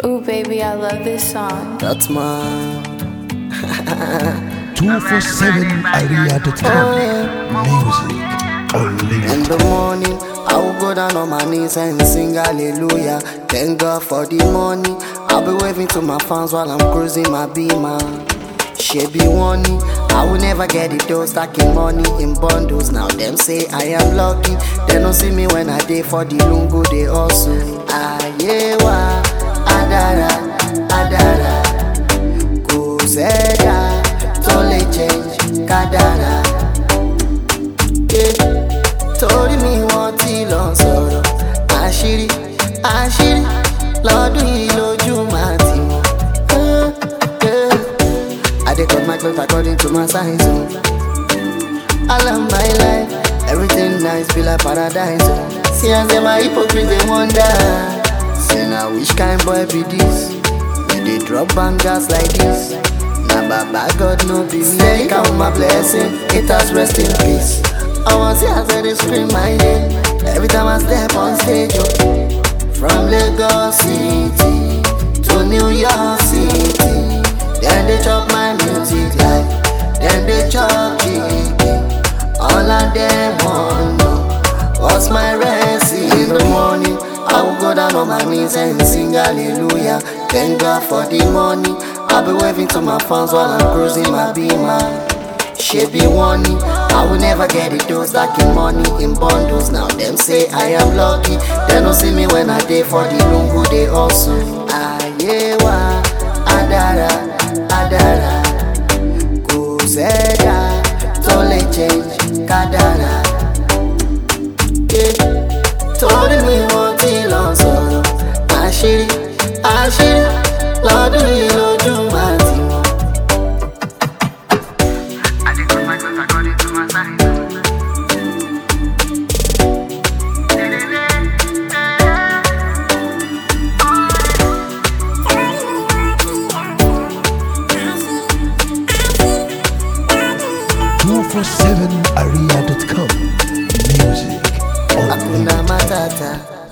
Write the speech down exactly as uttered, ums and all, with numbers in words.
Ooh, baby, I love this song. That's mine. two forty-seven area dot com. Music unlimited. In the morning, I will go down on my knees and sing hallelujah. Thank God for the money. I'll be waving to my fans while I'm cruising my beamer. She be warning, I will never get it though. Stacking money in bundles. Now them say I am lucky. They don't see me when I day for the lungo. They also ayewa adara adara kuzeda tole change kadara. Yeah. Torí mi wọ́n ti lọ sọ̀rọ̀ àṣírí àṣírí lọ́dún yìí lójú máa ti mọ̀. I dey cut my clothes according to my size. Oh. I love my life, everything nice, feel like paradise. Oh. See as them my hypocrite they wonder. Say now which kind boy be this? We dey drop bangers like this. Nah baba God no be me. Steady count my blessing, haters rest in peace. I want see as I dey scream my name every time I step on stage. Oh. From Lagos City to New York City. Then they chop my music like, then they chop chicken. All of them want know what's my recipe. In the morning, I will go down on my knees and sing hallelujah. Thank God for the money. I'll be waving to my fans while I'm cruising my beamer. She be warning, I will never get it though. Stacking money in bundles. Now them say I am lucky. They don't see me when I day for the lungu. They also ayewa adara adara kuzeda tole change kadara. Yeah. Torí mi wọ́n ti lọ sọ̀rọ̀ àṣírí àṣírí lọ́dún yìí lójú máa ti mọ̀. I dey cut my clothes according to my size. two forty-seven area dot com. Music Hakuna unlimited. matata.